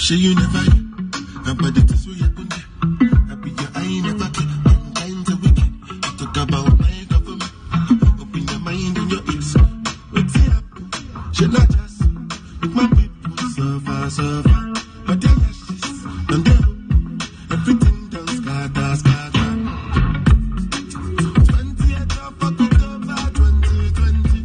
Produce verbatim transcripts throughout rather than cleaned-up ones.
She you never hear. But it is we happen there. Happy your eye never care. Mankind the wicked. Talk about my government. Open your mind and your ears. What's it up? She not just make my people suffer, suffer. But they ashes and they everything done scatter, scatter. twentieth of October twenty twenty.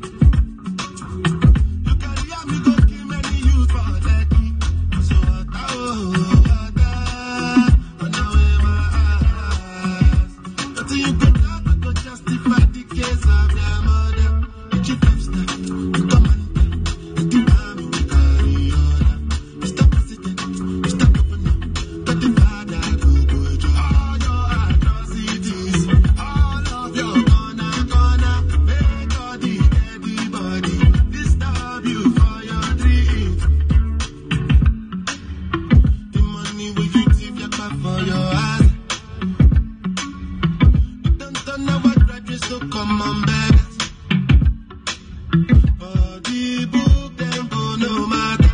You can hear me go kill many youth for that. So oh. Come on, beggars. For the book, them go no matter.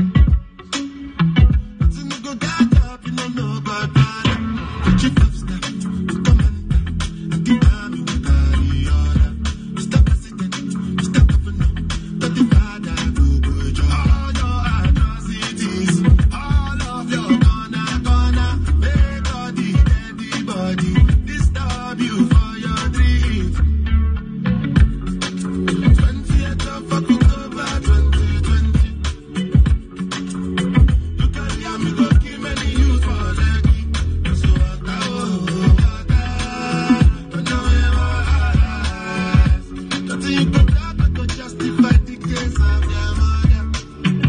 It's in the go get up, you know, no God, father. The chief of staff, the commander, and the army will carry order. Mister President, Mister Governor, that the father go go job. All your atrocities, all of your gonna, gonna make all the dead body disturb you for your dreams. You